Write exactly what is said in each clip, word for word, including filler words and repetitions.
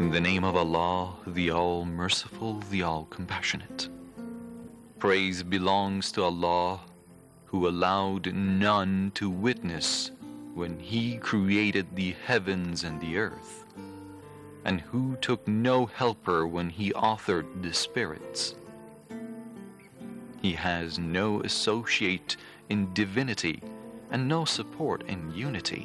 In the name of Allah, the All-Merciful, the All-Compassionate. Praise belongs to Allah, who allowed none to witness when He created the heavens and the earth, and who took no helper when He authored the spirits. He has no associate in divinity and no support in unity.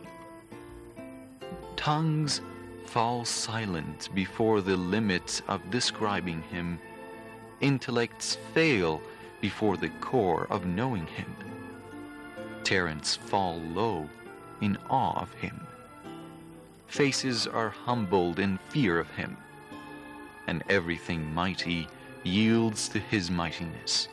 Tongues fall silent before the limits of describing Him. Intellects fail before the core of knowing Him. Talents fall low in awe of Him. Faces are humbled in fear of Him, and everything mighty yields to His mightiness.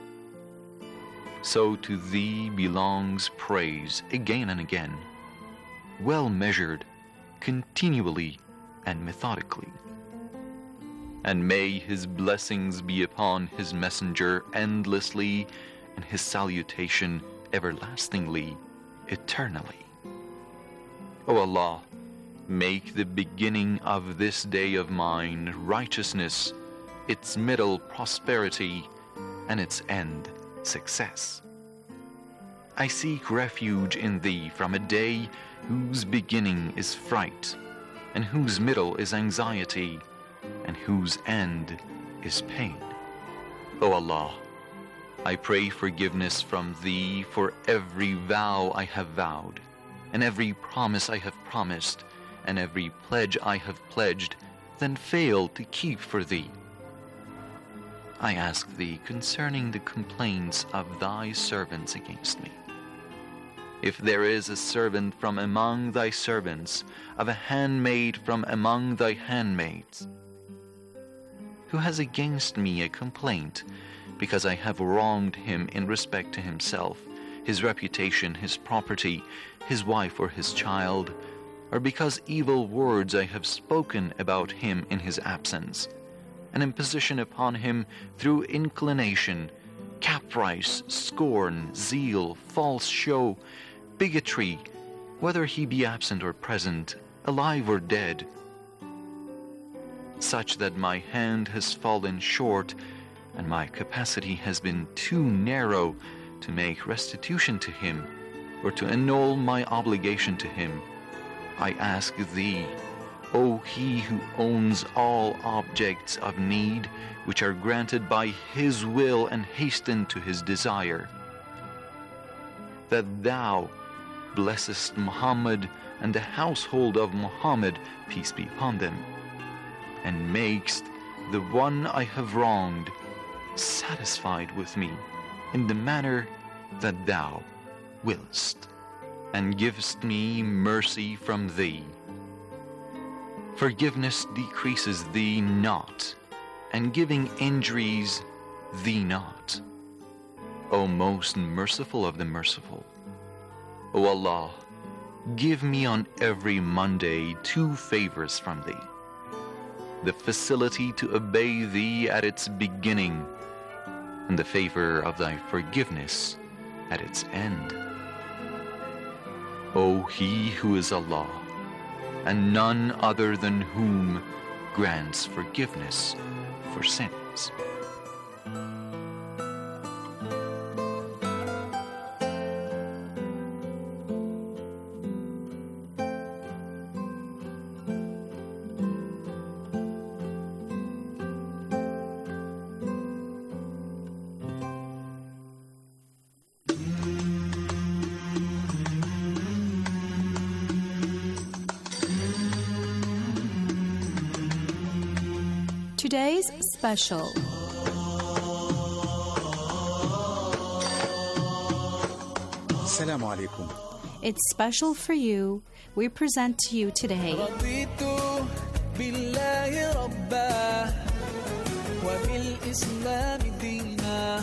So to Thee belongs praise again and again, well measured, continually and methodically. And may His blessings be upon His messenger endlessly, and His salutation everlastingly, eternally. O Allah, make the beginning of this day of mine righteousness, its middle prosperity, and its end success. I seek refuge in Thee from a day whose beginning is fright, and whose middle is anxiety, and whose end is pain. O Allah, I pray forgiveness from Thee for every vow I have vowed, and every promise I have promised, and every pledge I have pledged, then failed to keep for Thee. I ask Thee concerning the complaints of Thy servants against me. If there is a servant from among Thy servants, of a handmaid from among Thy handmaids, who has against me a complaint, because I have wronged him in respect to himself, his reputation, his property, his wife or his child, or because evil words I have spoken about him in his absence, an imposition upon him through inclination, caprice, scorn, zeal, false show, bigotry, whether he be absent or present, alive or dead, such that my hand has fallen short and my capacity has been too narrow to make restitution to him or to annul my obligation to him, I ask Thee, O He who owns all objects of need which are granted by His will and hasten to His desire, that Thou blessest Muhammad and the household of Muhammad, peace be upon them, and makest the one I have wronged satisfied with me in the manner that Thou willst, and givest me mercy from Thee. Forgiveness decreases Thee not, and giving injuries Thee not. O most merciful of the merciful, O Allah, give me on every Monday two favors from Thee: the facility to obey Thee at its beginning, and the favor of Thy forgiveness at its end. O He who is Allah, and none other than whom grants forgiveness for sins. Today's special. Assalamu alaikum. It's special for you. We present to you today. رضيت بالله ربا وبالإسلام دينا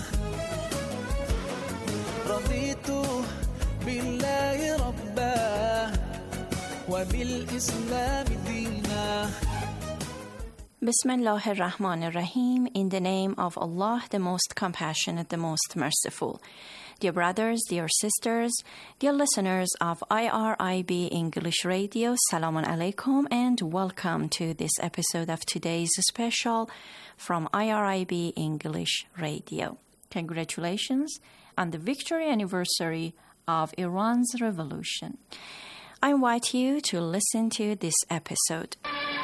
رضيت بالله ربا وبالإسلام دينا. Bismillah ar-Rahman ar-Rahim, in the name of Allah, the most compassionate, the most merciful. Dear brothers, dear sisters, dear listeners of I R I B English Radio, Salamun Alaikum, and welcome to this episode of today's special from I R I B English Radio. Congratulations on the victory anniversary of Iran's revolution. I invite you to listen to this episode.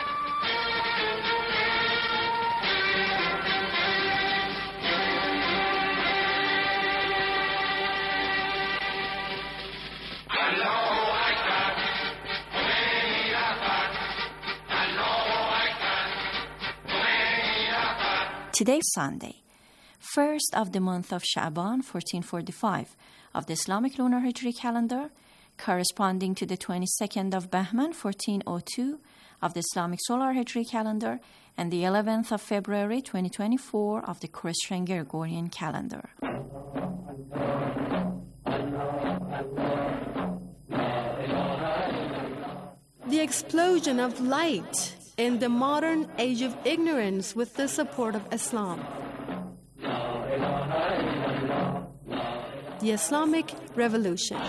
Today, Sunday, first of the month of Sha'ban, fourteen forty-five, of the Islamic lunar Hijri calendar, corresponding to the twenty-second of Bahman, fourteen oh two, of the Islamic solar Hijri calendar, and the eleventh of February, twenty twenty-four, of the Christian Gregorian calendar. The explosion of light in the modern age of ignorance with the support of Islam. The Islamic Revolution.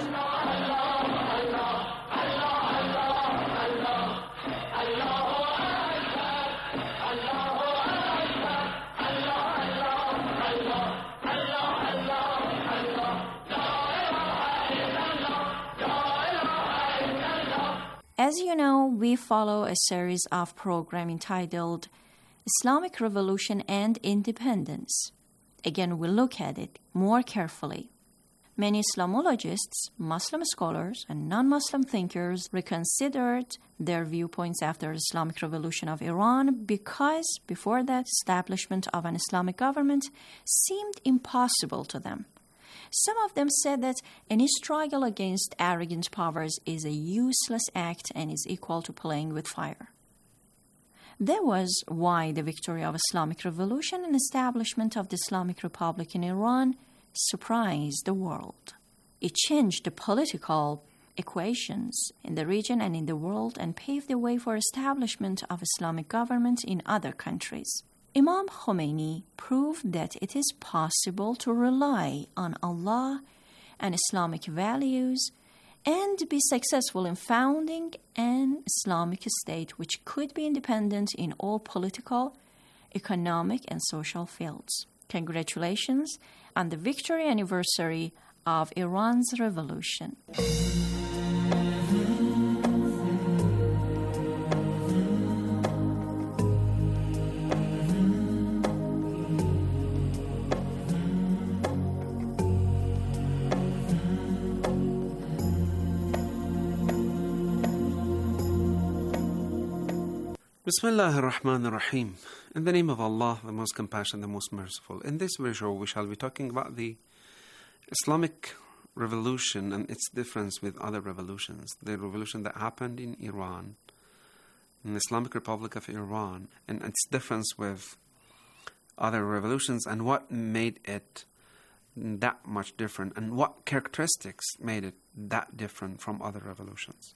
As you know, we follow a series of programs entitled Islamic Revolution and Independence. Again, we'll look at it more carefully. Many Islamologists, Muslim scholars, and non-Muslim thinkers reconsidered their viewpoints after the Islamic Revolution of Iran because before that, establishment of an Islamic government seemed impossible to them. Some of them said that any struggle against arrogant powers is a useless act and is equal to playing with fire. That was why the victory of Islamic Revolution and establishment of the Islamic Republic in Iran surprised the world. It changed the political equations in the region and in the world and paved the way for establishment of Islamic government in other countries. Imam Khomeini proved that it is possible to rely on Allah and Islamic values and be successful in founding an Islamic state which could be independent in all political, economic, and social fields. Congratulations on the victory anniversary of Iran's revolution. Bismillah ar-Rahman ar-Rahim. In the name of Allah, the most compassionate, the most merciful. In this visual, we shall be talking about the Islamic revolution and its difference with other revolutions. The revolution that happened in Iran, in the Islamic Republic of Iran, and its difference with other revolutions and what made it that much different and what characteristics made it that different from other revolutions.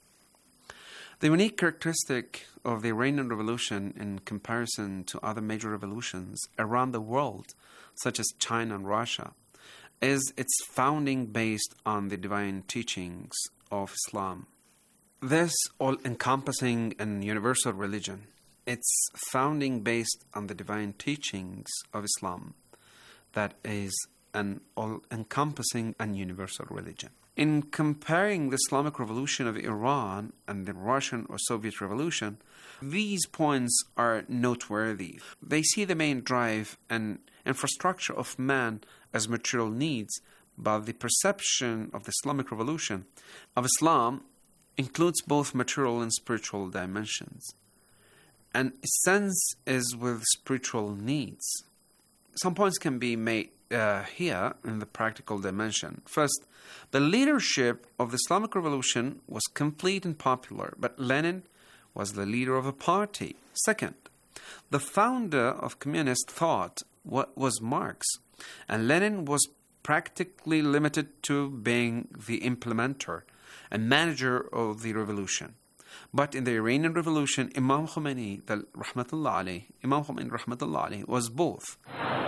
The unique characteristic of the Iranian Revolution in comparison to other major revolutions around the world, such as China and Russia, is its founding based on the divine teachings of Islam. This all-encompassing and universal religion, its founding based on the divine teachings of Islam, that is an all-encompassing and universal religion. In comparing the Islamic Revolution of Iran and the Russian or Soviet Revolution, these points are noteworthy. They see the main drive and infrastructure of man as material needs, but the perception of the Islamic Revolution of Islam includes both material and spiritual dimensions. And its sense is with spiritual needs. Some points can be made uh, here in the practical dimension. First, the leadership of the Islamic Revolution was complete and popular, but Lenin was the leader of a party. Second, the founder of communist thought was Marx, and Lenin was practically limited to being the implementer and manager of the revolution. But in the Iranian Revolution, Imam Khomeini, the Rahmatullah alayh, Imam Khomeini Rahmatullah alayh, was both.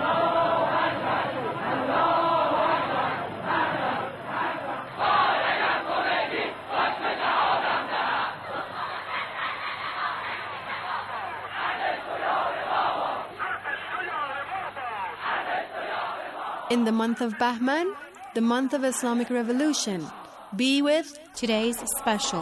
In the month of Bahman, the month of Islamic Revolution, be with today's special.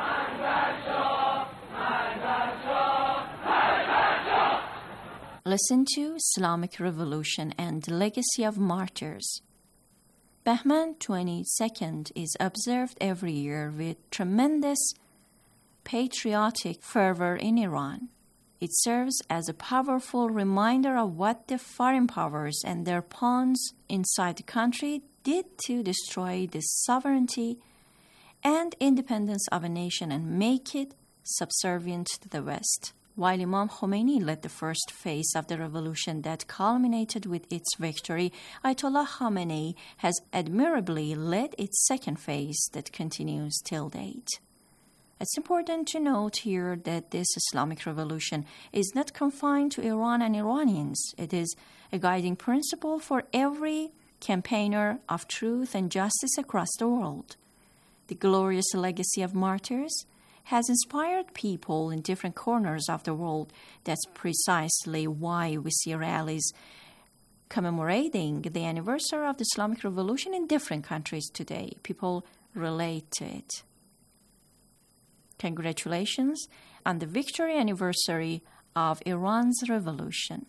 Listen to Islamic Revolution and Legacy of Martyrs. Bahman twenty-second is observed every year with tremendous patriotic fervor in Iran. It serves as a powerful reminder of what the foreign powers and their pawns inside the country did to destroy the sovereignty and independence of a nation and make it subservient to the West. While Imam Khomeini led the first phase of the revolution that culminated with its victory, Ayatollah Khamenei has admirably led its second phase that continues till date. It's important to note here that this Islamic revolution is not confined to Iran and Iranians. It is a guiding principle for every campaigner of truth and justice across the world. The glorious legacy of martyrs has inspired people in different corners of the world. That's precisely why we see rallies commemorating the anniversary of the Islamic revolution in different countries today. People relate to it. Congratulations on the victory anniversary of Iran's revolution.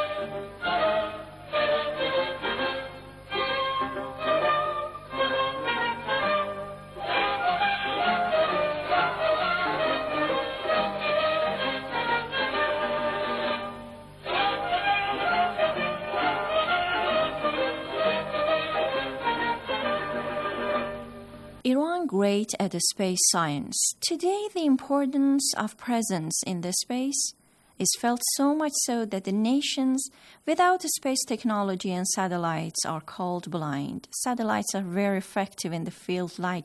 Iran great at space science. Today, the importance of presence in this space is felt so much so that the nations without space technology and satellites are called blind. Satellites are very effective in the field like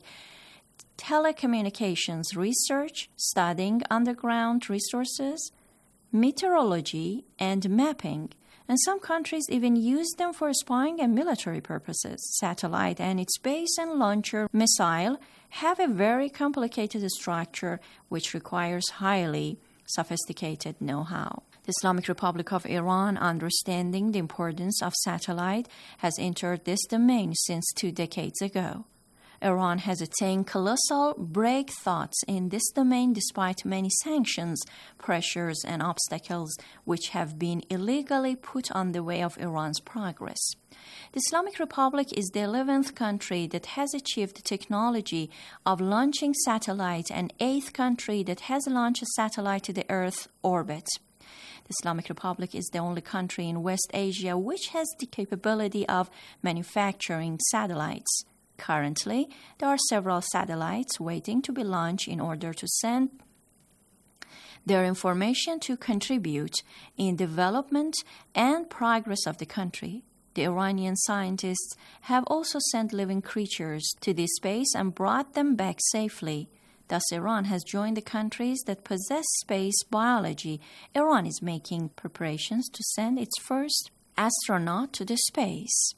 telecommunications research, studying underground resources, meteorology, and mapping. And some countries even use them for spying and military purposes. Satellite and its base and launcher missile have a very complicated structure which requires highly sophisticated know-how. The Islamic Republic of Iran, understanding the importance of satellite, has entered this domain since two decades ago. Iran has attained colossal breakthroughs in this domain despite many sanctions, pressures, and obstacles which have been illegally put on the way of Iran's progress. The Islamic Republic is the eleventh country that has achieved the technology of launching satellite and eighth country that has launched a satellite to the Earth orbit. The Islamic Republic is the only country in West Asia which has the capability of manufacturing satellites. Currently, there are several satellites waiting to be launched in order to send their information to contribute in development and progress of the country. The Iranian scientists have also sent living creatures to this space and brought them back safely. Thus, Iran has joined the countries that possess space biology. Iran is making preparations to send its first astronaut to the space.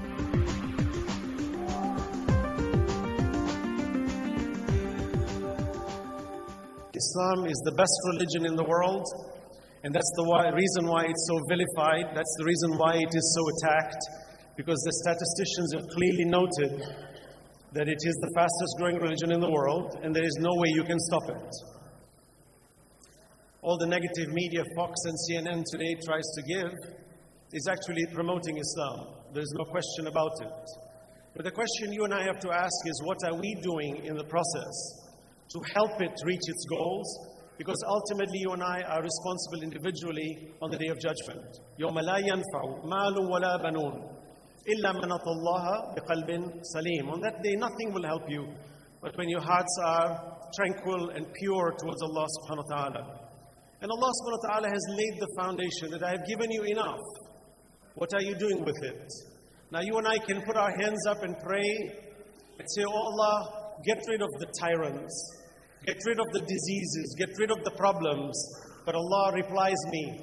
Islam is the best religion in the world, and that's the why, reason why it's so vilified. That's the reason why it is so attacked, because the statisticians have clearly noted that it is the fastest growing religion in the world, and there is no way you can stop it. All the negative media, Fox and C N N today tries to give is actually promoting Islam. There's no question about it. But the question you and I have to ask is, what are we doing in the process to help it reach its goals? Because ultimately you and I are responsible individually on the Day of Judgment. يَوْمَ لَا يَنْفَعُ مَالٌ وَلَا بَنُونَ إِلَّا مَنْ أَتَى اللَّهَ بِقَلْبٍ سَلِيمٍ. On that day nothing will help you, but when your hearts are tranquil and pure towards Allah subhanahu wa ta'ala. And Allah subhanahu wa ta'ala has laid the foundation that I have given you enough. What are you doing with it? Now you and I can put our hands up and pray and say, oh Allah, get rid of the tyrants. Get rid of the diseases, get rid of the problems. But Allah replies me.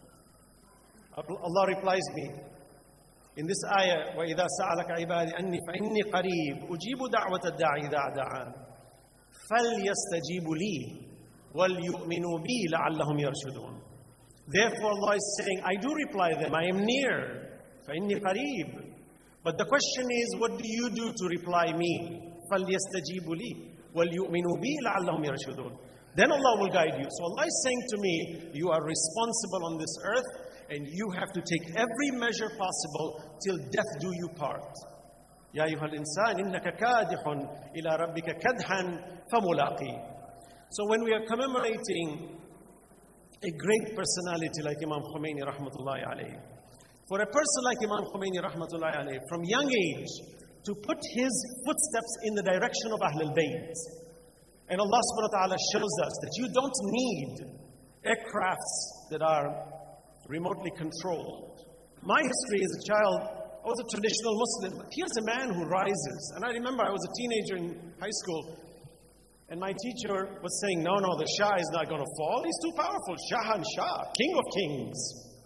Allah replies me. In this ayah, وَإِذَا سَأَلَكَ عِبَادِ أَنِّي فَإِنِّي قَرِيبٌ أُجِيبُ دَعْوَةَ الدَّاعِ إِذَا دَعَانِ فَلْيَسْتَجِيبُوا لِي وَلْيُؤْمِنُوا بِي لَعَلَّهُمْ يَرْشُدُونَ. Therefore Allah is saying, I do reply them, I am near. فَإِنِّي قَرِيبٌ. But the question is, what do you do to reply me? فَلْيَسْتَجِيبُوا لِي وَلْيُؤْمِنُوا بِي لَعَلَّهُمْ يَرْشُدُونَ. Then Allah will guide you. So Allah is saying to me, you are responsible on this earth, and you have to take every measure possible till death do you part. يَا أَيُّهَا الْإِنسَانِ إِنَّكَ كَادِحٌ إِلَىٰ رَبِّكَ كَدْحًا فَمُلَاقِيهِ. So when we are commemorating a great personality like Imam Khomeini rahmatullahi alayhi, for a person like Imam Khomeini rahmatullahi alayhi, from young age, to put his footsteps in the direction of Ahlul Bayt. And Allah subhanahu wa ta'ala shows us that you don't need aircrafts that are remotely controlled. My history as a child, I was a traditional Muslim. But here's a man who rises. And I remember I was a teenager in high school, and my teacher was saying, no, no, the Shah is not going to fall. He's too powerful. Shah and Shah, king of kings.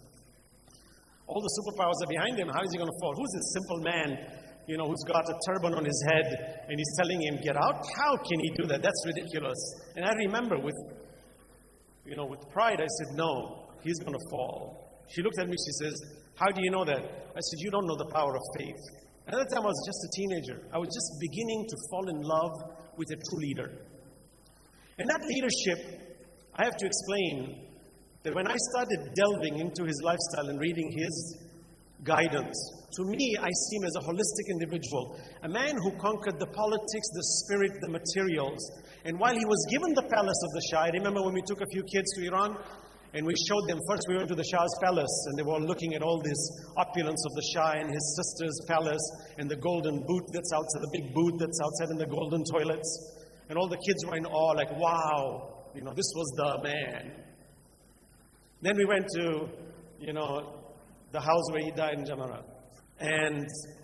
All the superpowers are behind him. How is he going to fall? Who's this simple man, you know, who's got a turban on his head, and he's telling him, get out? How can he do that? That's ridiculous. And I remember with, you know, with pride, I said, no, he's going to fall. She looked at me, she says, how do you know that? I said, you don't know the power of faith. At that time, I was just a teenager. I was just beginning to fall in love with a true leader. And that leadership, I have to explain that when I started delving into his lifestyle and reading his guidance, to me, I see him as a holistic individual, a man who conquered the politics, the spirit, the materials. And while he was given the palace of the Shah, I remember when we took a few kids to Iran, and we showed them, first we went to the Shah's palace, and they were all looking at all this opulence of the Shah and his sister's palace, and the golden boot that's outside, the big boot that's outside, and the golden toilets. And all the kids were in awe, like, wow, you know, this was the man. Then we went to, you know, the house where he died in Jamarat. And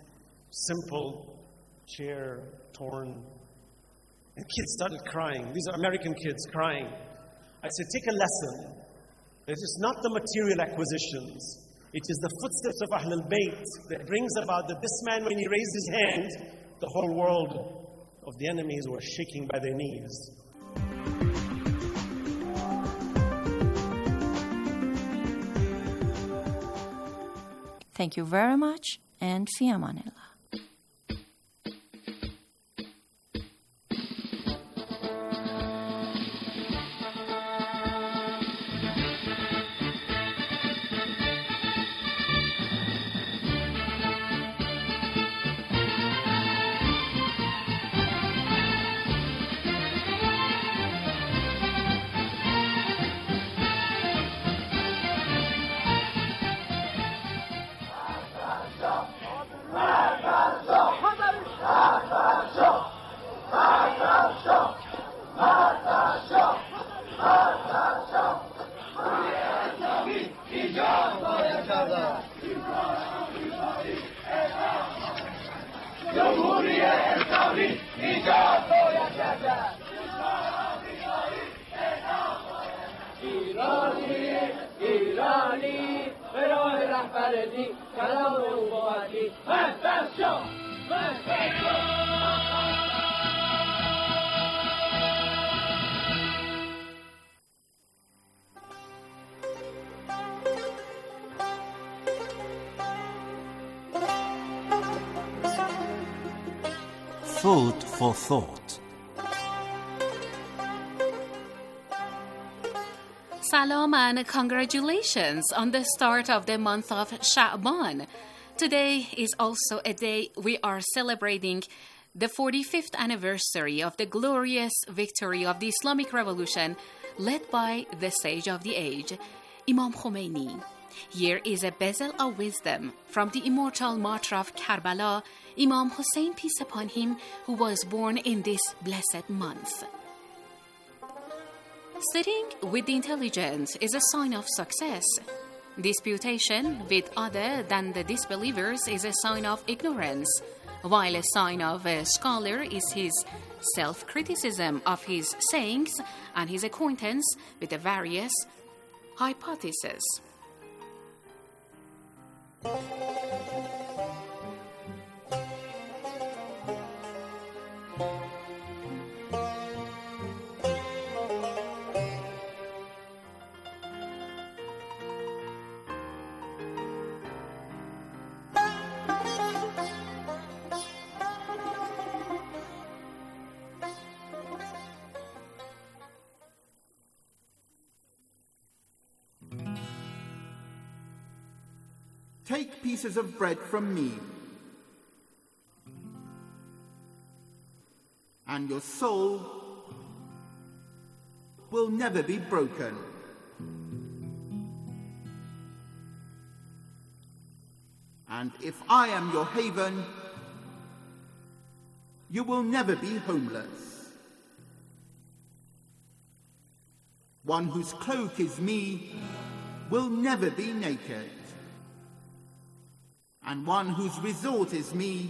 simple chair, torn. And kids started crying. These are American kids crying. I said, take a lesson. It is not the material acquisitions. It is the footsteps of Ahlul Bayt that brings about that this man, when he raised his hand, the whole world of the enemies were shaking by their knees. Thank you very much, and fi amanillah. Food for thought. Salam and congratulations on the start of the month of Sha'ban. Today is also a day we are celebrating the forty-fifth anniversary of the glorious victory of the Islamic Revolution led by the sage of the age, Imam Khomeini. Here is a bezel of wisdom from the immortal martyr of Karbala, Imam Hussein, peace upon him, who was born in this blessed month. Sitting with the intelligent is a sign of success. Disputation with other than the disbelievers is a sign of ignorance, while a sign of a scholar is his self-criticism of his sayings and his acquaintance with the various hypotheses. Take pieces of bread from me, and your soul will never be broken. And if I am your haven, you will never be homeless. One whose cloak is me will never be naked. And one whose resort is me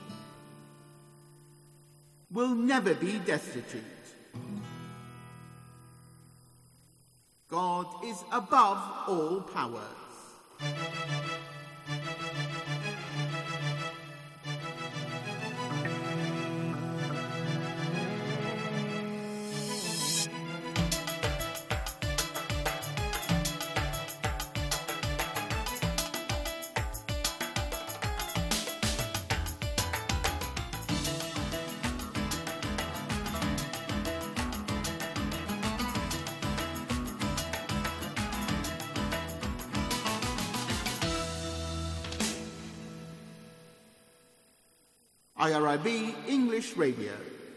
will never be destitute. God is above all powers. I R I B English Radio.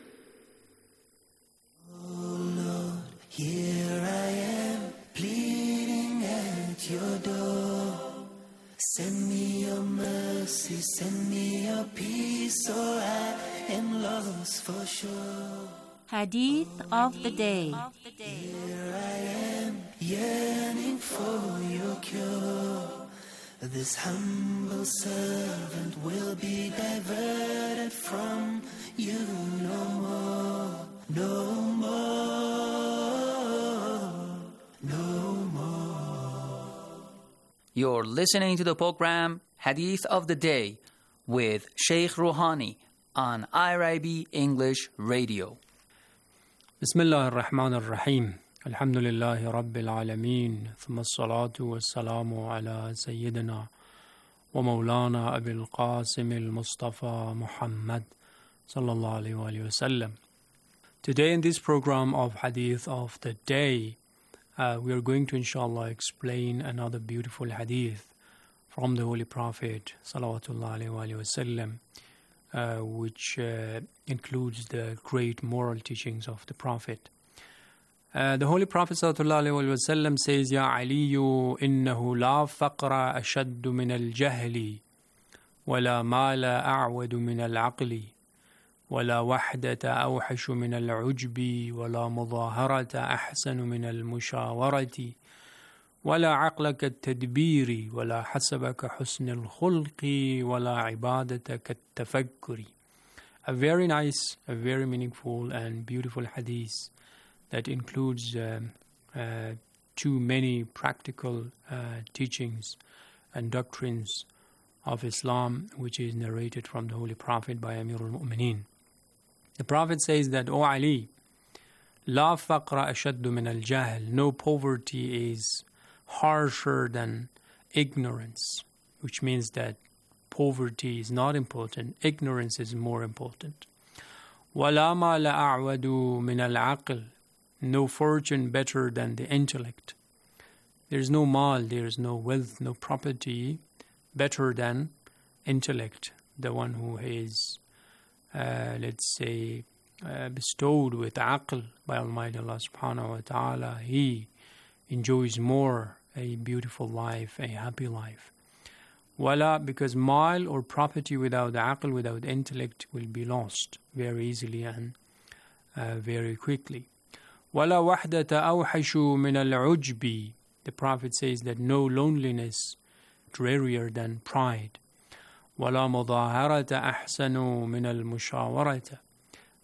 Oh Lord, here I am, pleading at your door. Send me your mercy, send me your peace, or I am lost for sure. Hadith of the day. Here I am, yearning for your cure. This humble servant will be diverted from you no more, no more, no more. You're listening to the program Hadith of the Day with Sheikh Rouhani on I R I B English Radio. Bismillah ar-Rahman ar-Rahim. الحمد لله رب العالمين ثم الصلاة والسلام على سيدنا ومولانا أبي القاسم المصطفى محمد صلى الله عليه وآله وسلم. Today in this program of Hadith of the Day, uh, we are going to inshallah explain another beautiful hadith from the Holy Prophet salawatullah alayhi wa alayhi wa sallam, uh, which uh, includes the great moral teachings of the Prophet. Uh, the Holy Prophet ﷺ says, Ya Aliyu, innahu la faqra ashaddu min al-jahli, wa la mala a'wadu min al-aqli, wa la wahdata awhashu min al-ujbi, wa la mudaharata ahsanu min al-mushawarati, wa la aqla ka-tadbiri, wa la hasaba ka-husn al-khulqi, wa la ibadata ka-tafakkuri. A very nice, a very meaningful and beautiful hadith that includes um, uh, too many practical uh, teachings and doctrines of Islam, which is narrated from the Holy Prophet by Amir al-Mu'mineen. The Prophet says that, O Ali, La faqra ashaddu min al-jahl, no poverty is harsher than ignorance, which means that poverty is not important, ignorance is more important. وَلَا مَا لَأَعْوَدُ مِنَ الْعَقْلِ, no fortune better than the intellect. There is no mal, there is no wealth, no property better than intellect. The one who is, uh, let's say, uh, bestowed with aql by Almighty Allah subhanahu wa ta'ala, he enjoys more a beautiful life, a happy life. Wala, because mal or property without aql, without intellect, will be lost very easily and uh, very quickly. وَلَا وَحْدَةَ أَوْحَشُ مِنَ الْعُجْبِ. The Prophet says that no loneliness drearier than pride. وَلَا مُظَاهَرَةَ أَحْسَنُ مِنَ الْمُشَاوَرَةِ.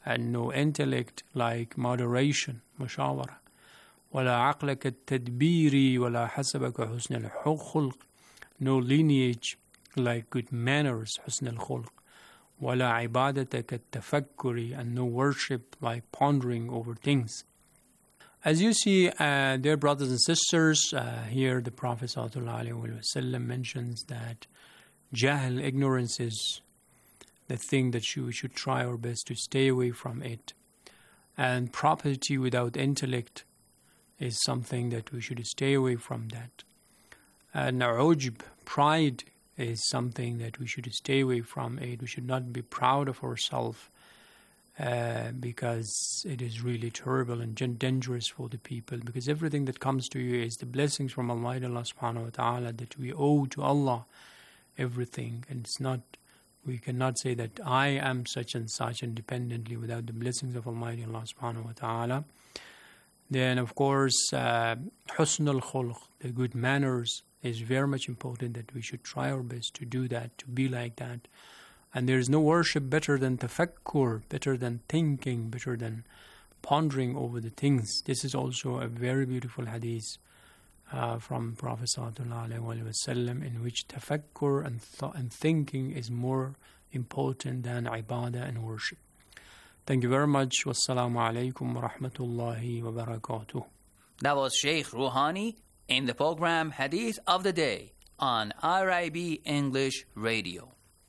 and no intellect like moderation, مشاورة. ولا عقل كالتدبير ولا حسبك حسن الخلق. No lineage like good manners, حسن الخلق. ولا عبادة كالتفكر, and no worship like pondering over things. As you see, uh, dear brothers and sisters, uh, here the Prophet ﷺ mentions that jahl, ignorance, is the thing that we should try our best to stay away from it. And property without intellect is something that we should stay away from that. And ujb, pride, is something that we should stay away from it. We should not be proud of ourselves uh, because it is really terrible and dangerous for the people. Because everything that comes to you is the blessings from Almighty Allah subhanahu wa ta'ala, that we owe to Allah everything. And it's not, we cannot say that I am such and such independently without the blessings of Almighty Allah subhanahu wa ta'ala. Then, of course, uh, husn al-khulq, the good manners, is very much important, that we should try our best to do that, to be like that. And there is no worship better than tafakkur, better than thinking, better than pondering over the things. This is also a very beautiful hadith uh, from Prophet sallallahu alaihi wasallam, in which tafakkur and, th- and thinking is more important than ibadah and worship. Thank you very much. Wassalamu alaikum wa rahmatullahi wa barakatuh. That was Sheikh Rouhani in the program Hadith of the Day on R I B English Radio.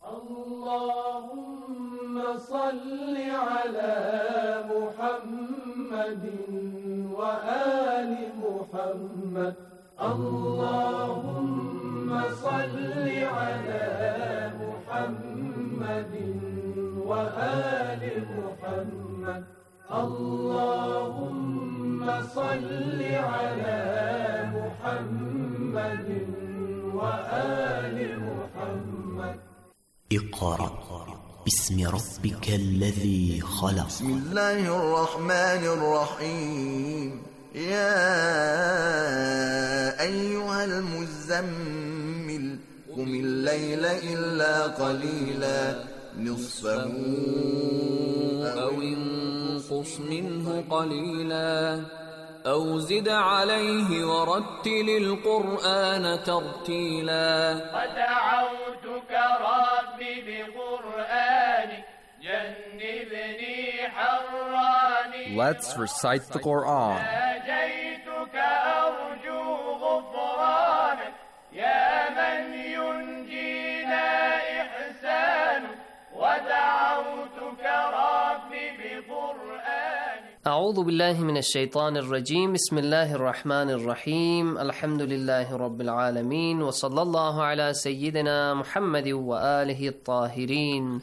Allahumma salli ala Muhammadin wa ali Muhammad. Allahumma salli ala Muhammadin wa ali Muhammad. Allahumma salli ala محمد وآل محمد. اقرأ باسم ربك الذي خلق. بسم الله الرحمن الرحيم. يا أيها المزمل قم الليل إلا قليلا نصفه أو انقص منه قليلا أو زد عليه ورتل القرآن ترتيلا. ودعوتك ربي بقرآنك جنبني حراني. Let's recite the Quran. ناجيتك أرجو غفرانك يا من ينجينا إحسانك. ودعوتك ربي بقرآنك. أعوذ بالله من الشيطان الرجيم. بسم الله الرحمن الرحيم. الحمد لله رب العالمين وصلى الله على سيدنا محمد وآله الطاهرين.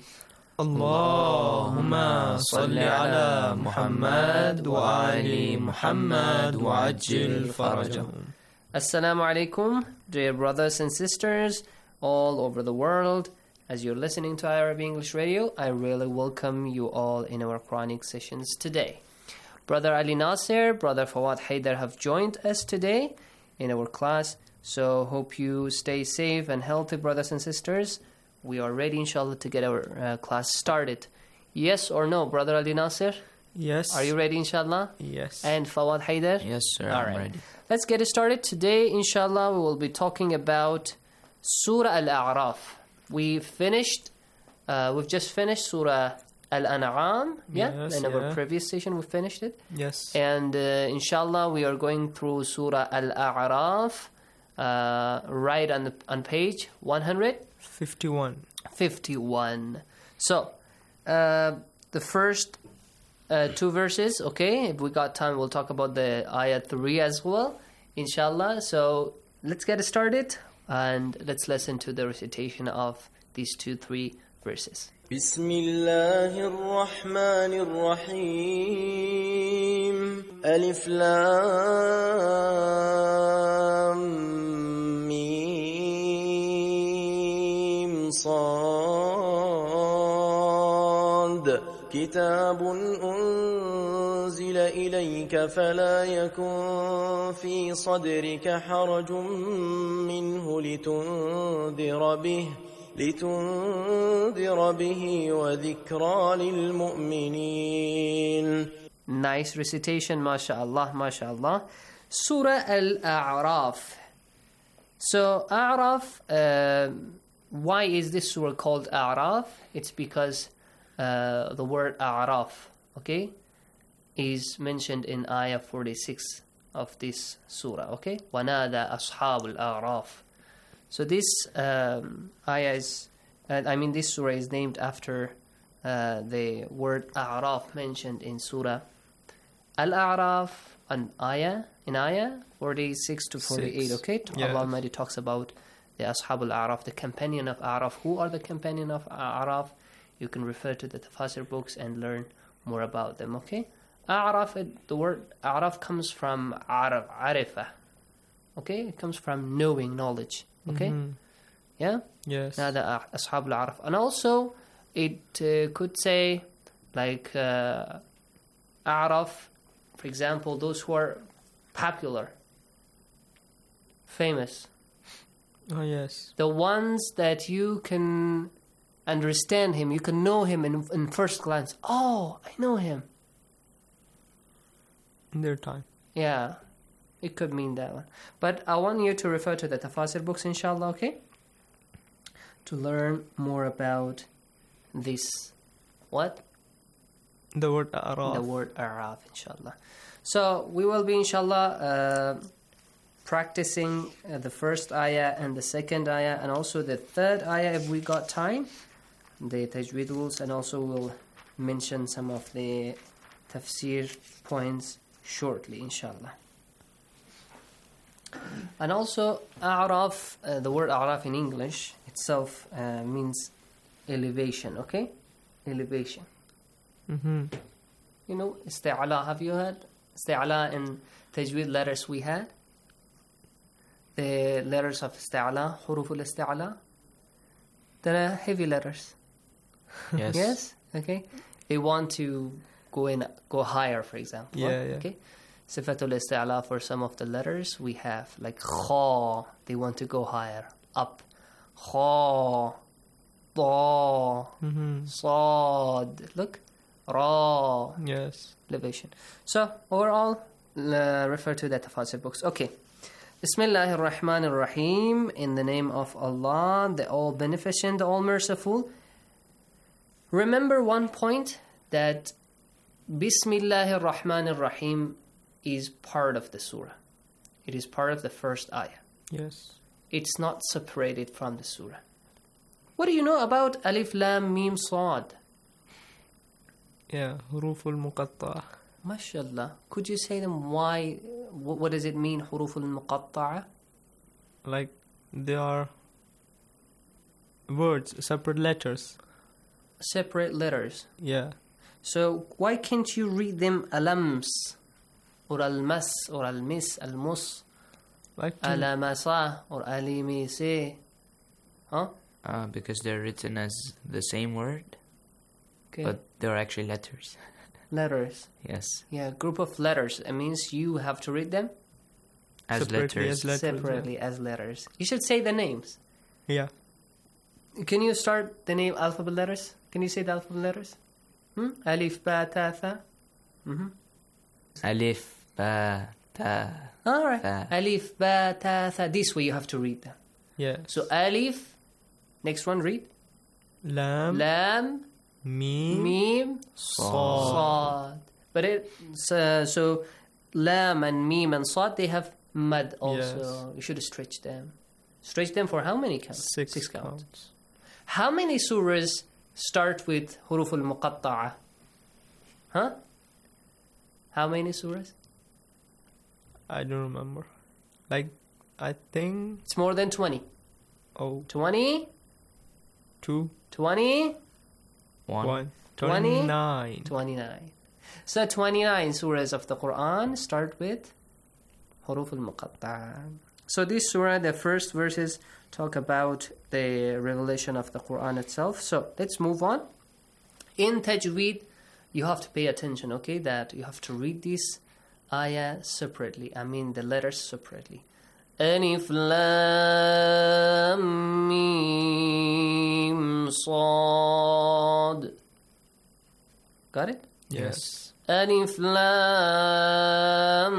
اللهم صل على محمد وآل محمد وعجل فرجهم. Assalamu alaikum, dear brothers and sisters all over the world. As you're listening to I R B English Radio, I really welcome you all in our Quranic sessions today. Brother Ali Nasser, Brother Fawad Haidar have joined us today in our class. So hope you stay safe and healthy, brothers and sisters. We are ready, inshallah, to get our uh, class started. Yes or no, Brother Ali Nasser? Yes. Are you ready, inshallah? Yes. And Fawad Haidar? Yes, sir. All I'm right. ready. Let's get it started. Today, inshallah, we will be talking about Surah Al-A'raf. We finished, uh, we've just finished Surah Al-An'am, yeah? Yes, in our yeah. previous session, we finished it. Yes. And uh, inshallah, we are going through Surah Al-A'raf, uh, right on the on page one hundred fifty-one. fifty-one. So, uh, the first uh, two verses, okay? If we got time, we'll talk about the ayah three as well, inshallah. So, let's get started and let's listen to the recitation of these two, three verses. بسم الله الرحمن الرحيم. ألف لام ميم صاد. كتاب أنزل إليك فلا يكن في صدرك حرج منه لتنذر به لتنذر به وذكرى للمؤمنين. Nice recitation, mashallah, mashallah. Surah Al-A'raf. So, A'raf, uh, why is this surah called A'raf? It's because uh, the word A'raf, okay, is mentioned in ayah forty-six of this surah, okay? وَنَادَى أَصْحَابُ الْأَعْرَافِ. So this um, ayah is, uh, I mean this surah is named after uh, the word A'raf mentioned in surah Al-A'raf, an ayah, in ayah forty-six to forty-eight, Six. okay? Yeah. Allah Almighty talks about the Ashab al-A'raf, the companion of A'raf. Who are the companion of A'raf? You can refer to the Tafasir books and learn more about them, okay? A'raf, it, the word A'raf comes from Araf, Arifa, okay? It comes from knowing, knowledge, okay? Mhm. Yeah? Yes. Now the Ashab al-A'raf. And also, it uh, could say, like, uh, A'raf, for example, those who are popular, famous. Oh, yes. The ones that you can understand him, you can know him in, in first glance. Oh, I know him. In their time. Yeah, it could mean that one. But I want you to refer to the Tafasir books, inshallah, okay? To learn more about this. What? The word A'raf. The word A'raf, inshallah. So we will be, inshallah, uh, practicing uh, the first ayah and the second ayah and also the third ayah if we got time. The tajweed rules, and also we'll mention some of the tafsir points shortly, inshallah. And also, A'raf, uh, the word A'raf in English itself uh, means elevation, okay? Elevation. Mm-hmm. You know, isti'ala, have you heard? Isti'ala in tajweed letters we had. The letters of isti'ala, huruf al-isti'ala. They're heavy letters. Yes. Yes? Okay. They want to go in, go higher, for example. Yeah, yeah. Okay. Sifatul isti'ala for some of the letters we have, like kha, they want to go higher, up. Kha, ta, Mhm. sad. Look. Ra. Yes. Elevation. So, overall, uh, refer to the Tafasir books. Okay. Bismillahir Rahmanir Rahim. In the name of Allah, the All Beneficent, the All Merciful. Remember one point, that Bismillahir Rahmanir Rahim is part of the surah. It is part of the first ayah. Yes. It's not separated from the surah. What do you know about Alif Lam Mim Sad? Yeah. Huruf al-muqatta'a. MashaAllah. Could you say them why, what, what does it mean, Huruf al-muqatta'a? Like, they are words, separate letters. Separate letters. Yeah. So why can't you read them alams or almas or almis, almus, like alamasa or alimise? Huh? Uh, because they're written as the same word, Okay. but they're actually letters. Letters. Yes, Yeah, group of letters. It means you have to read them as Separately letters. as letters. separately as letters. You should say the names. Yeah. Can you start the name alphabet letters? Can you say the alphabet letters? Hmm? Alif, ba, ta, tha. Mm-hmm. Alif, ba, ta. All right. Tha. Alif, ba, ta, tha. This way you have to read them. Yeah. So alif. Next one, read. Lam. Lam. Mim. Mim. Sad. Sad. But it so, so lam and mim and sad, they have mad also. Yes. You should stretch them. Stretch them for how many counts? Six, Six counts. counts. How many surahs start with huruf al-muqatta'a? Huh? How many surahs? I don't remember. Like, I think... It's more than twenty. Oh. twenty? Two. twenty? One. One. twenty? Twenty-nine. twenty-nine. So twenty-nine surahs of the Quran start with huruf al-muqatta'a. So this surah, the first verses talk about the revelation of the Quran itself. So let's move on. In tajweed, you have to pay attention, okay, that you have to read this ayah separately. I mean the letters separately. Alif Lam Mim Sad. Got it? Yes. Alif Lam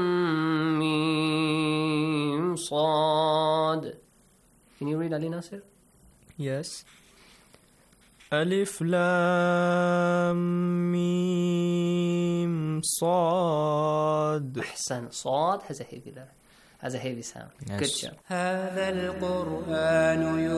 Mim Sad. Can you read Ali Nasir? Yes. Alif Lam Mim Sad. Ahsan. Sad has a heavy letter. Has a heavy sound. Yes. Good job. هذا القرآن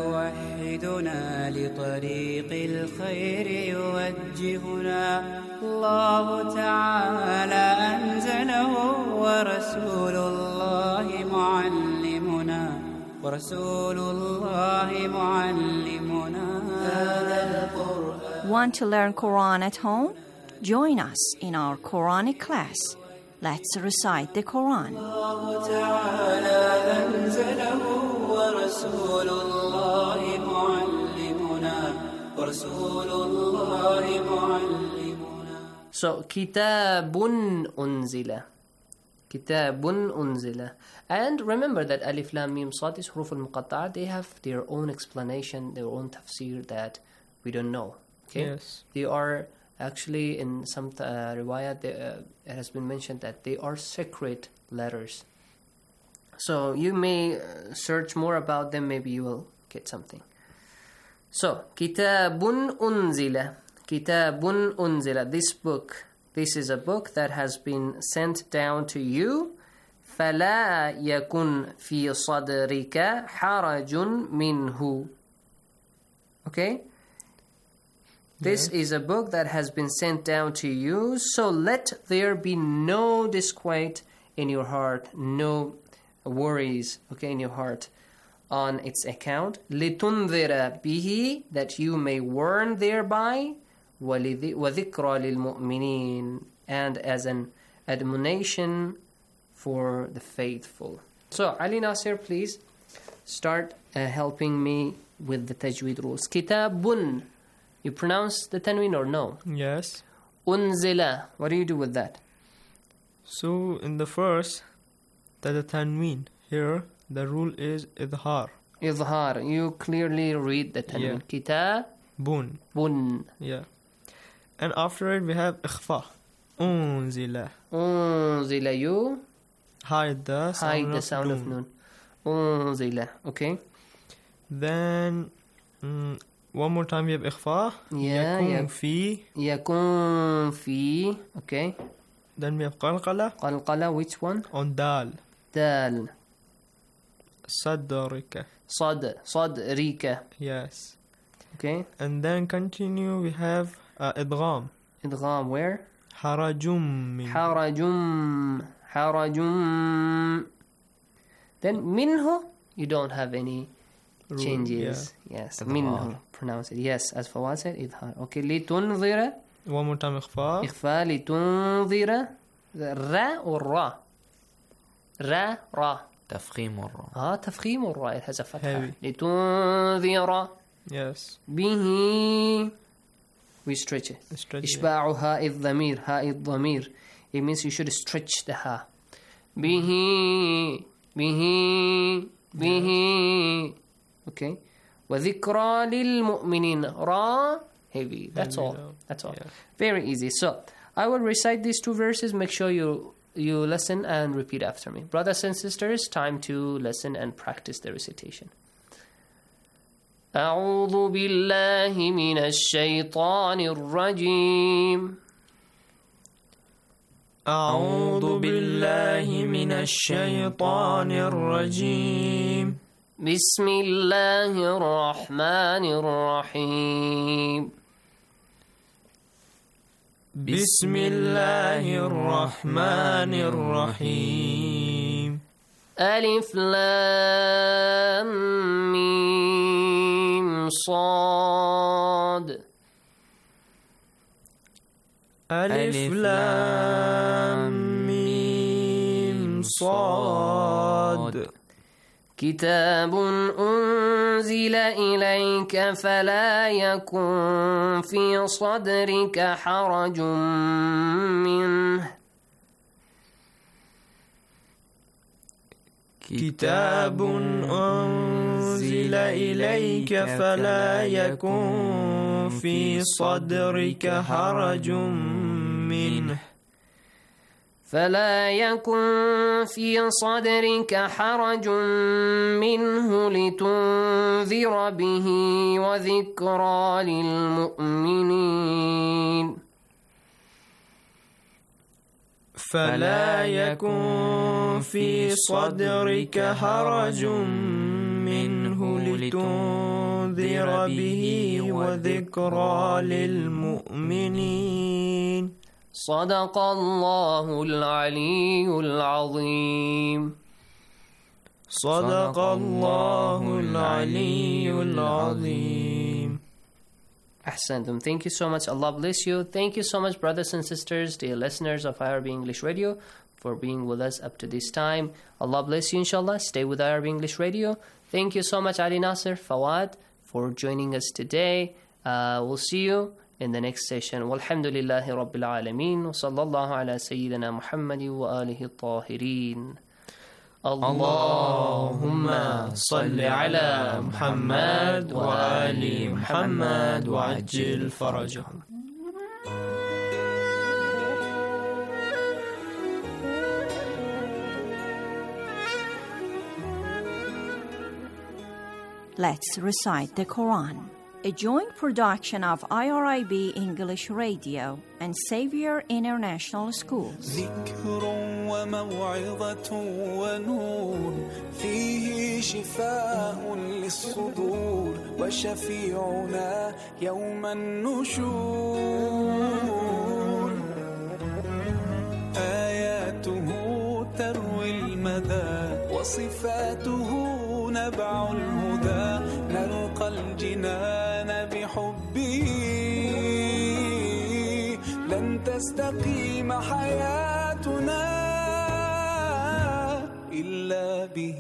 يوحدنا لطريق الخير يوجهنا الله تعالى أنزله ورسول الله معلمنا ورسول الله معلمنا هذا القرآن. Want to learn Quran at home? Join us in our Quranic class. Let's recite the Quran. الله تعالى أنزله ورسول الله معلمنا ورسول الله معلمنا. So, kitabun unzila. Kitabun unzila. And remember that Alif Lam Mim Sad is huruf al-muqatta'a. They have their own explanation, their own tafsir that we don't know. Okay? Yes. They are actually in some uh, riwayat, they, uh, it has been mentioned that they are sacred letters. So you may uh, search more about them, maybe you will get something. So, Kitabun Unzila. Kitabun Unzila. This book, this is a book that has been sent down to you. فَلَا يَكُنْ فِي صَدْرِكَ حَرَجٌ مِّنْهُ. Okay? This yeah. is a book that has been sent down to you, so let there be no disquiet in your heart, no worries, okay, in your heart on its account. لِتُنذِرَ بِهِ, that you may warn thereby, وَذِكْرَى لِلْمُؤْمِنِينَ, and as an admonition for the faithful. So, Ali Nasir, please start uh, helping me with the tajweed rules. Kitabun. You pronounce the tanween or no? Yes. Unzila. What do you do with that? So in the first, that the tanween. Here, the rule is idhar. Idhar. You clearly read the tanween. Yeah. Kitabun. Bun. Yeah. And after it, we have ikhfa. Unzila. Unzila. You hide the sound, hide the of, sound noon. of noon. Unzila. Okay. Then... Mm, one more time we have ikhfa. Yeah, yakun yeah. fi. Yakun fi. Okay. Then we have qalqala. Qalqala, which one? On dal. Dal. Sadrika. Sad. Sadrika. Yes. Okay. And then continue we have uh, idgham. Idgham where? Harajum. Min. Harajum. Harajum. Then minhu, you don't have any Rule, changes. Yeah. Yes. Minhu. Pronounce it. Yes. As Fawad said, idhar. Okay. Litunzira. One more time ikhfa. Ikhfa. Litunzira. Ra or ra? Ra. Ra. تفخيم الراء. Ah, تفخيم الراء. It has a fatha. Heavy. لتنذر. Yes. به. We stretch it. Stretch it. إشباع هاء الضمير. هاء الضمير. It means you should stretch the ha. به. به. به. Okay. وذكرى للمؤمنين. Ra. Heavy. That's Heavy all. though. That's all. Yeah. Very easy. So, I will recite these two verses. Make sure you you listen and repeat after me. Brothers and sisters, time to listen and practice the recitation. أعوذ بالله من الشيطان الرجيم. أعوذ بالله من الشيطان الرجيم. بسم الله الرحمن الرحيم. بسم الله الرحمن الرحيم. ألف لام ميم صاد. ألف لام ميم صاد. كتاب أنزل إليك فلا يكن في صدرك حرج منه. كتاب أنزل إليك فلا يكن في صدرك حرج منه فلا يكن في صدرك حرج منه لتنذر به وذكرى للمؤمنين فلا يكن في صدرك حرج منه لتنذر به وذكرى للمؤمنين صدق الله العلي العظيم صدق الله العلي العظيم. Ahsantum. Thank you so much. Allah bless you. Thank you so much, brothers and sisters, dear listeners of I R B English Radio, for being with us up to this time. Allah bless you, inshallah. Stay with I R B English Radio. Thank you so much, Ali Nasser, Fawad, for joining us today. Uh, we'll see you in the next session. Walhamdulillahi Rabbil Alameen. Wa sallallahu ala Sayyidina Muhammadi wa alihi al-tahirin. اللهم صل على محمد وآل محمد وعجل فرجهم. Let's recite the Quran. A joint production of I R I B English Radio and Xavier International Schools. ذكر وموعظة ونور فيه شفاء للصدور وشفيعنا يوم النشور آياته تروي المدى وصفاته نبع الهدى نلقى الجنان بحبه لن تستقيم حياتنا إلا به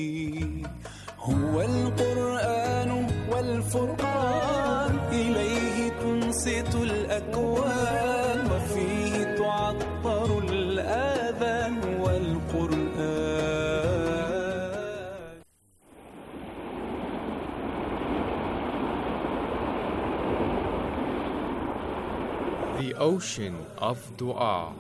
هو القرآن والفرقان إليه تنصت الأكوان وفيه تعطر الآذان والقرآن. The ocean of dua.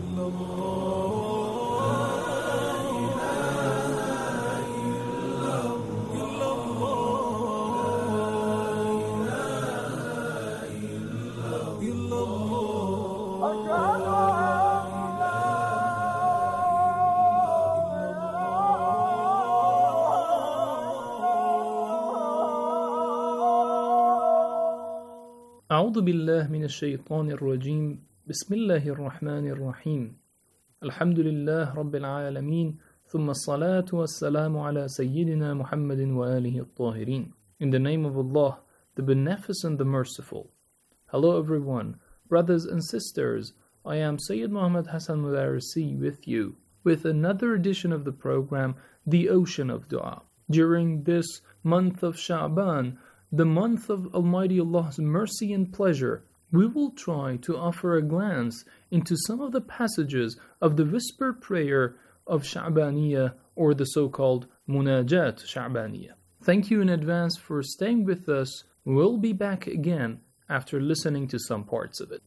أعوذ بالله من الشيطان الرجيم بسم الله الرحمن الرحيم الحمد لله رب العالمين ثم الصلاة والسلام على سيدنا محمد وآله الطاهرين. In the name of Allah, the Beneficent, the Merciful. Hello everyone, brothers and sisters. I am Sayyid Muhammad Hassan Mudarisi with you with another edition of the program, The Ocean of Dua. During this month of Sha'ban, the month of Almighty Allah's mercy and pleasure, we will try to offer a glance into some of the passages of the whispered prayer of Sha'baniyah, or the so-called Munajat Sha'baniyah. Thank you in advance for staying with us. We'll be back again after listening to some parts of it.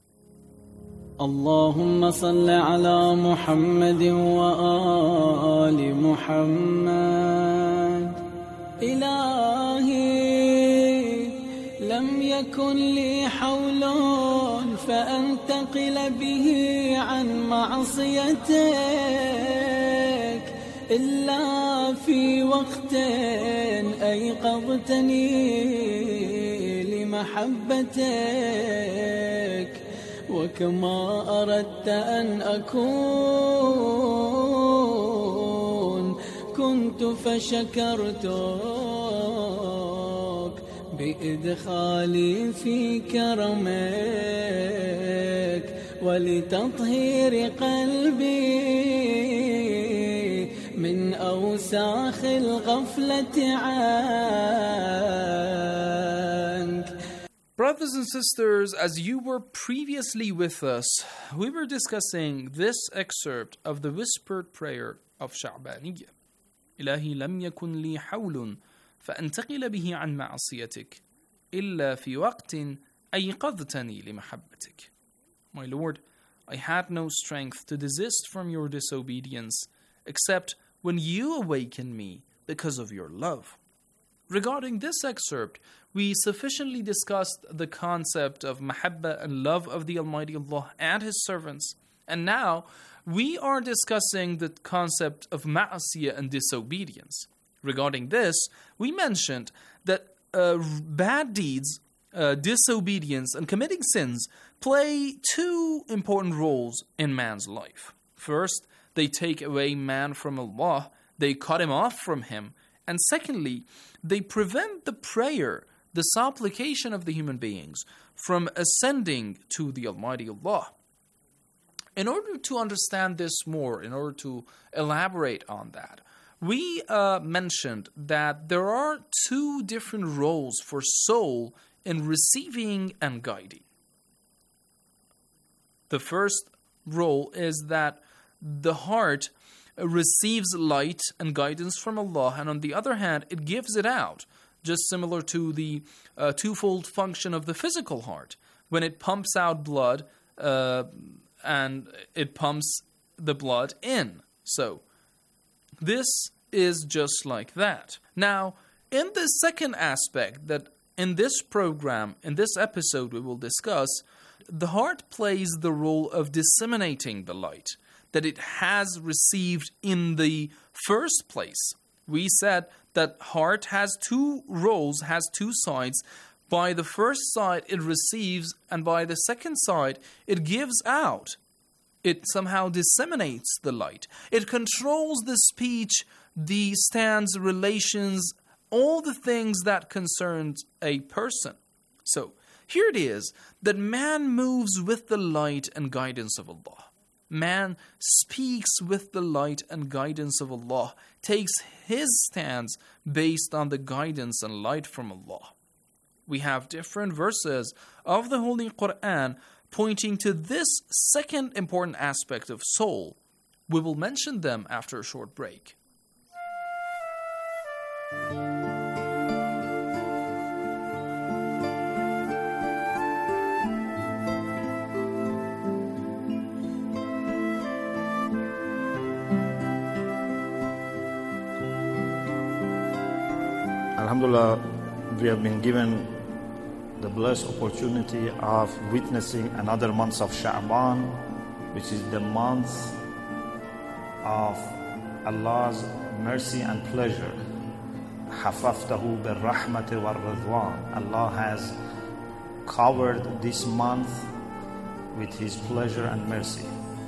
اللهم صل على محمد وآل محمد إلهي لم يكن لي حول فأنتقل به عن معصيتك إلا في وقت أيقظتني لمحبتك وكما أردت أن أكون كنت فشكرتك بإدخالي في كرمك ولتطهير قلبي من أوساخ الغفلة عنك. Brothers and sisters, as you were previously with us, we were discussing this excerpt of the whispered prayer of Sha'baniyah. إلهي لم يكن لي حول فأنتقل به عن معصيتك إلا في وقت أيقظتني لمحبتك. My Lord, I had no strength to desist from your disobedience except when you awakened me because of your love. Regarding this excerpt, we sufficiently discussed the concept of mahabba and love of the Almighty Allah and His servants. And now, we are discussing the concept of ma'asiyah and disobedience. Regarding this, we mentioned that uh, bad deeds, uh, disobedience, and committing sins play two important roles in man's life. First, they take away man from Allah, they cut him off from Him. And secondly, they prevent the prayer, the supplication of the human beings, from ascending to the Almighty Allah. In order to understand this more, in order to elaborate on that, we uh, mentioned that there are two different roles for soul in receiving and guiding. The first role is that the heart receives light and guidance from Allah, and on the other hand, it gives it out, just similar to the uh, twofold function of the physical heart. When it pumps out blood, uh, and it pumps the blood in. So, this is just like that. Now, in the second aspect that in this program, in this episode we will discuss, the heart plays the role of disseminating the light that it has received in the first place. We said that heart has two roles, has two sides. By the first side, it receives, and by the second side, it gives out. It somehow disseminates the light. It controls the speech, the stance, relations, all the things that concerns a person. So, here it is that man moves with the light and guidance of Allah. Man speaks with the light and guidance of Allah, takes his stance based on the guidance and light from Allah. We have different verses of the Holy Quran pointing to this second important aspect of soul. We will mention them after a short break. Alhamdulillah, we have been given the blessed opportunity of witnessing another month of Sha'ban, which is the month of Allah's mercy and pleasure. حَفَفْتَهُ بِالرَّحْمَةِ وَالرِّضْوَانِ. Allah has covered this month with His pleasure and mercy.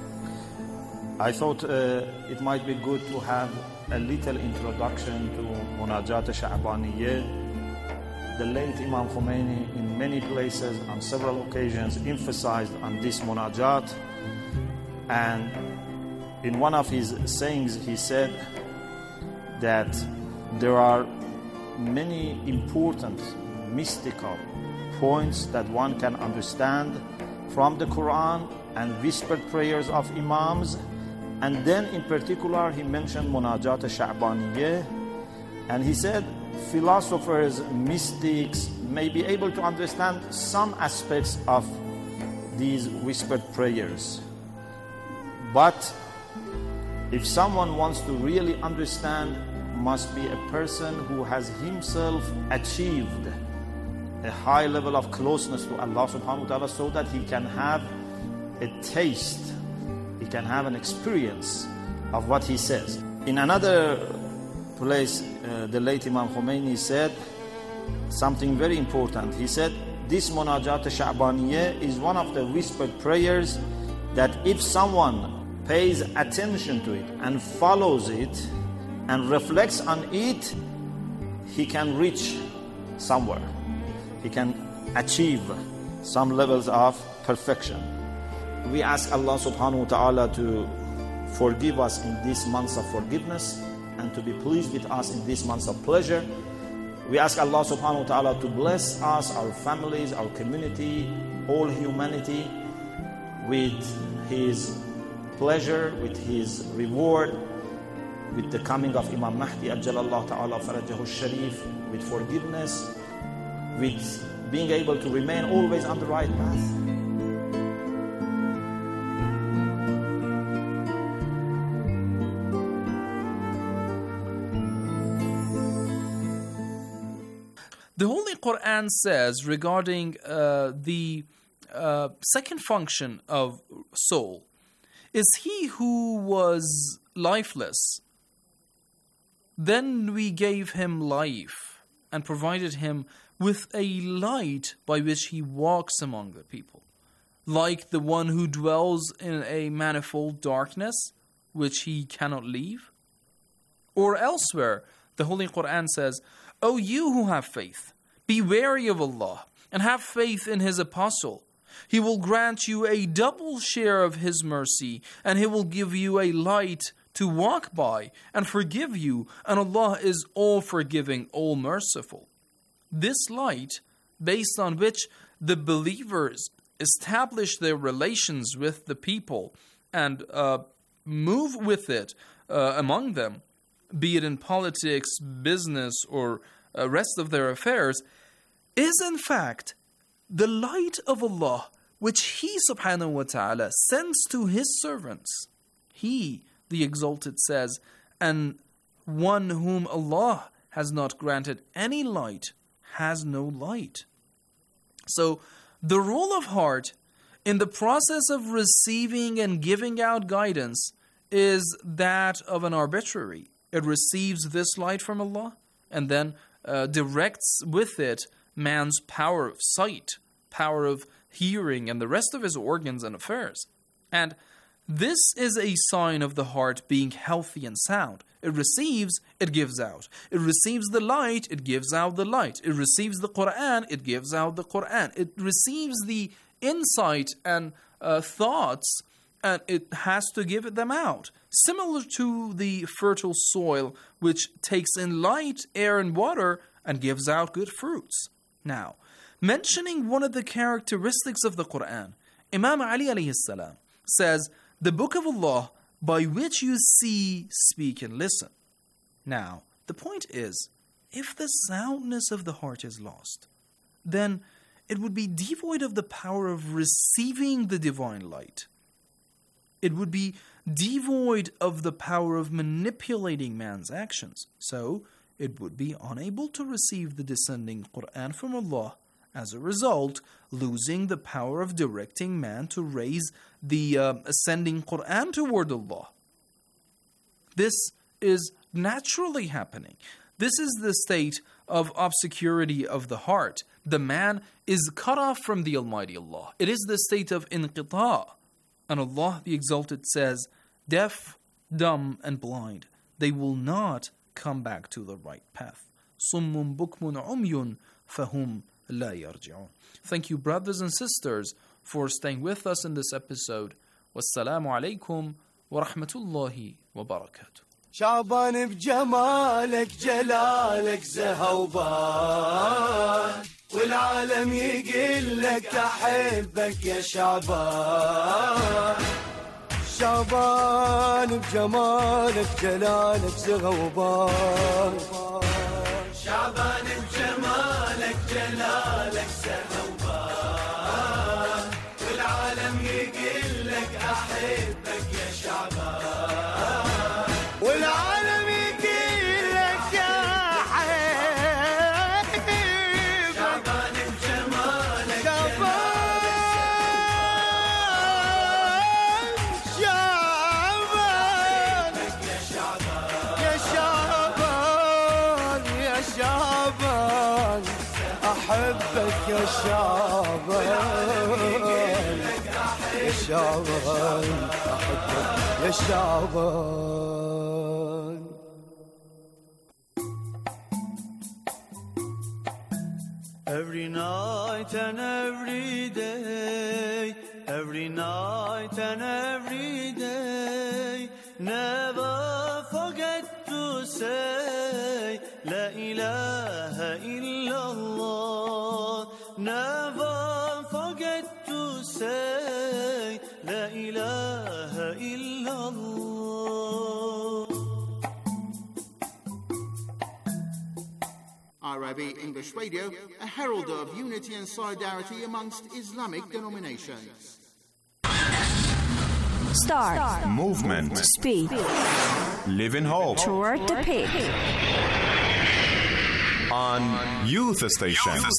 I thought uh, it might be good to have a little introduction to Munajat Sha'baniyeh. The late Imam Khomeini in many places on several occasions emphasized on this Munajat, and in one of his sayings he said that there are many important mystical points that one can understand from the Quran and whispered prayers of Imams. And then in particular he mentioned Munajat Sha'baniyeh, and he said philosophers, mystics may be able to understand some aspects of these whispered prayers. But if someone wants to really understand, must be a person who has himself achieved a high level of closeness to Allah subhanahu wa ta'ala, so that he can have a taste, he can have an experience of what he says. In another place, uh, the late Imam Khomeini said something very important. He said, this Munajat Sha'baniyeh is one of the whispered prayers that if someone pays attention to it and follows it and reflects on it, he can reach somewhere. He can achieve some levels of perfection. We ask Allah subhanahu wa ta'ala to forgive us in this month of forgiveness and to be pleased with us in this month of pleasure. We ask Allah subhanahu wa ta'ala to bless us, our families, our community, all humanity with His pleasure, with His reward, with the coming of Imam Mahdi Ajjalallahu Ta'ala Farajahu Sharif, with forgiveness, with being able to remain always on the right path. The Holy Quran says regarding uh, the uh, second function of soul is he who was lifeless. Then we gave him life and provided him with a light by which he walks among the people, like the one who dwells in a manifold darkness which he cannot leave. Or elsewhere, the Holy Quran says, O you who have faith, be wary of Allah and have faith in His Apostle. He will grant you a double share of His mercy, and He will give you a light to walk by and forgive you, and Allah is all forgiving, all merciful. This light, based on which the believers establish their relations with the people and uh, move with it uh, among them, be it in politics, business, or uh, rest of their affairs, is in fact the light of Allah, which He subhanahu wa ta'ala sends to His servants. He, the Exalted, says, and one whom Allah has not granted any light has no light. So the role of heart in the process of receiving and giving out guidance is that of an arbitrary. It receives this light from Allah and then uh, directs with it man's power of sight, power of hearing, and the rest of his organs and affairs. And this is a sign of the heart being healthy and sound. It receives, it gives out. It receives the light, it gives out the light. It receives the Quran, it gives out the Quran. It receives the insight and uh, thoughts, and it has to give them out. Similar to the fertile soil, which takes in light, air, and water, and gives out good fruits. Now, mentioning one of the characteristics of the Quran, Imam Ali alayhi salam says, the book of Allah by which you see, speak, and listen. Now, the point is, if the soundness of the heart is lost, then it would be devoid of the power of receiving the divine light. It would be devoid of the power of manipulating man's actions. So, it would be unable to receive the descending Quran from Allah, as a result, losing the power of directing man to raise the uh, ascending Quran toward Allah. This is naturally happening. This is the state of obscurity of the heart. The man is cut off from the Almighty Allah. It is the state of inqita. And Allah the Exalted says, deaf, dumb, and blind, they will not come back to the right path. Summun bukmun umyun fahum la yarji'un. Thank you, brothers and sisters, for staying with us in this episode. Wassalamu alaikum wa rahmatullahi wa barakatuh. شعبان بجمالك جلالك زهوبان والعالم يقول لك أحبك يا شعبان شعبان بجمالك جلالك زهوبان شعبان بجمالك جلالك زهوبان والعالم يقول لك أحبك يا شعبان والعالم يقول لك يا حبيب شعبان بجمالك شعبان شعبان يا شعبان يا شعبان أحبك يا شعبان يا شعبان أحبك يا شعبان. Every night and every day, every night and every day, never forget to say La ilaha illallah. Never forget to say La ilaha illallah. I R I B English Radio, a herald of unity and solidarity amongst Islamic denominations. Start. Movement. Speed. Live in hope. Toward the peak. On Youth Station. I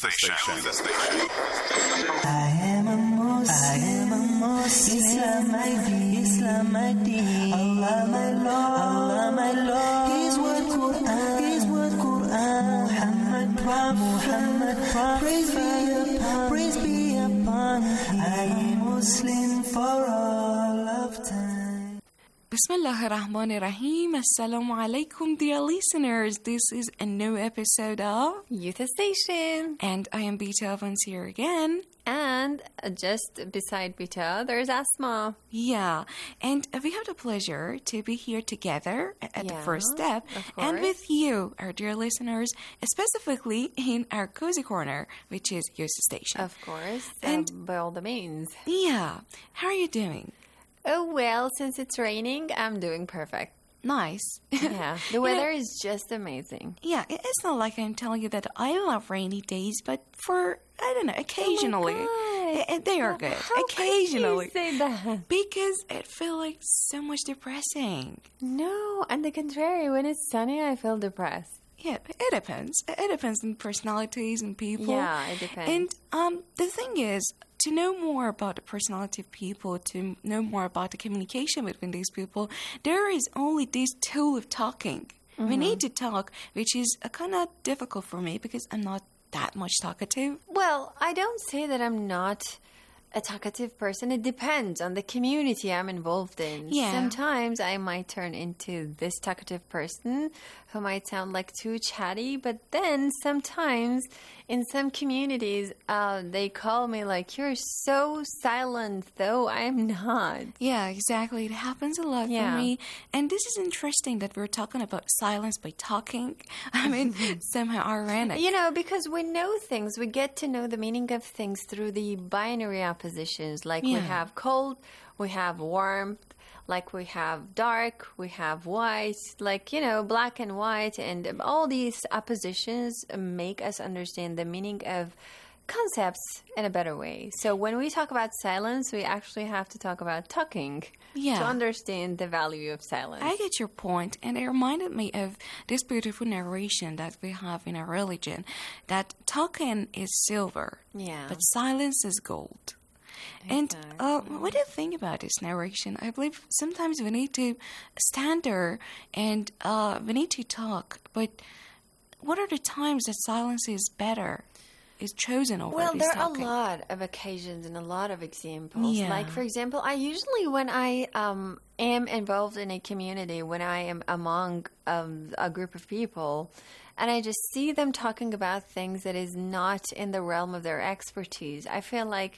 am a Muslim. I am a Muslim. Islam my deen. Islam my deen. Allah my Lord. Allah my Lord. His word Quran. His word Quran. Muhammad Prophet. Muhammad Prophet. Praise be upon. Praise be upon. I am Muslim for all of time. Bismillah ar-Rahman ar-Rahim. Assalamu alaikum, dear listeners. This is a new episode of Youth Station. And I am Bita Evans here again. And just beside Bita, there's Asma. Yeah, and we have the pleasure to be here together at yeah, the first step. And with you, our dear listeners, specifically in our cozy corner, which is Youth Station. Of course, and um, by all the means. Yeah, how are you doing? Oh, well, since it's raining, I'm doing perfect. Nice. Yeah, the weather you know, is just amazing. Yeah, it's not like I'm telling you that I love rainy days, but for, I don't know, occasionally. Oh it, they are good. How occasionally. Could you say that? Because it feels like so much depressing. No, on the contrary, when it's sunny, I feel depressed. Yeah, it depends. It depends on personalities and people. Yeah, it depends. And um, the thing is, to know more about the personality of people, to know more about the communication between these people, there is only this tool of talking. Mm-hmm. We need to talk, which is uh, kind of difficult for me because I'm not that much talkative. Well, I don't say that I'm not a talkative person. It depends on the community I'm involved in. Yeah. Sometimes I might turn into this talkative person who might sound like too chatty, but then sometimes in some communities, uh, they call me like, you're so silent, though I'm not. Yeah, exactly. It happens a lot yeah. for me. And this is interesting that we're talking about silence by talking. I mean, somehow ironic. You know, because we know things. We get to know the meaning of things through the binary oppositions. Like yeah. we have cold, we have warmth. Like we have dark, we have white, like, you know, black and white, and all these oppositions make us understand the meaning of concepts in a better way. So when we talk about silence, we actually have to talk about talking yeah. to understand the value of silence. I get your point, and it reminded me of this beautiful narration that we have in our religion, that talking is silver, yeah. but silence is gold. And uh, what do you think about this narration? I believe sometimes we need to stand there and uh, we need to talk. But what are the times that silence is better, is chosen over Well, this there talking? are a lot of occasions and a lot of examples. Yeah. Like, for example, I usually, when I um, am involved in a community, when I am among um, a group of people, and I just see them talking about things that is not in the realm of their expertise, I feel like,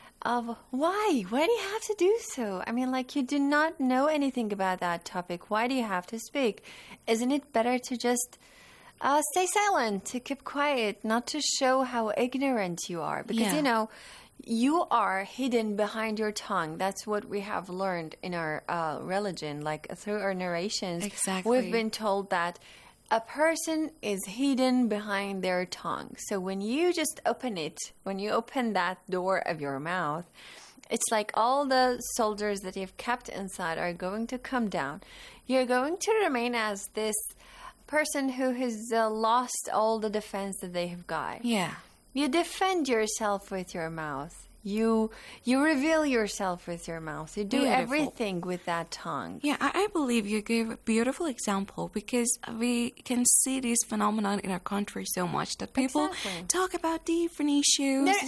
Of why? Why do you have to do so? I mean, like, you do not know anything about that topic. Why do you have to speak? Isn't it better to just uh, stay silent, to keep quiet, not to show how ignorant you are? Because, Yeah. you know, you are hidden behind your tongue. That's what we have learned in our uh, religion, like through our narrations. Exactly. We've been told that a person is hidden behind their tongue. So when you just open it, when you open that door of your mouth, it's like all the soldiers that you've kept inside are going to come down. You're going to remain as this person who has uh, lost all the defense that they have got. Yeah. You defend yourself with your mouth. You you reveal yourself with your mouth. You do Beautiful. everything with that tongue. Yeah, I, I believe you gave a beautiful example because we can see this phenomenon in our country so much that people Exactly. talk about different issues. There,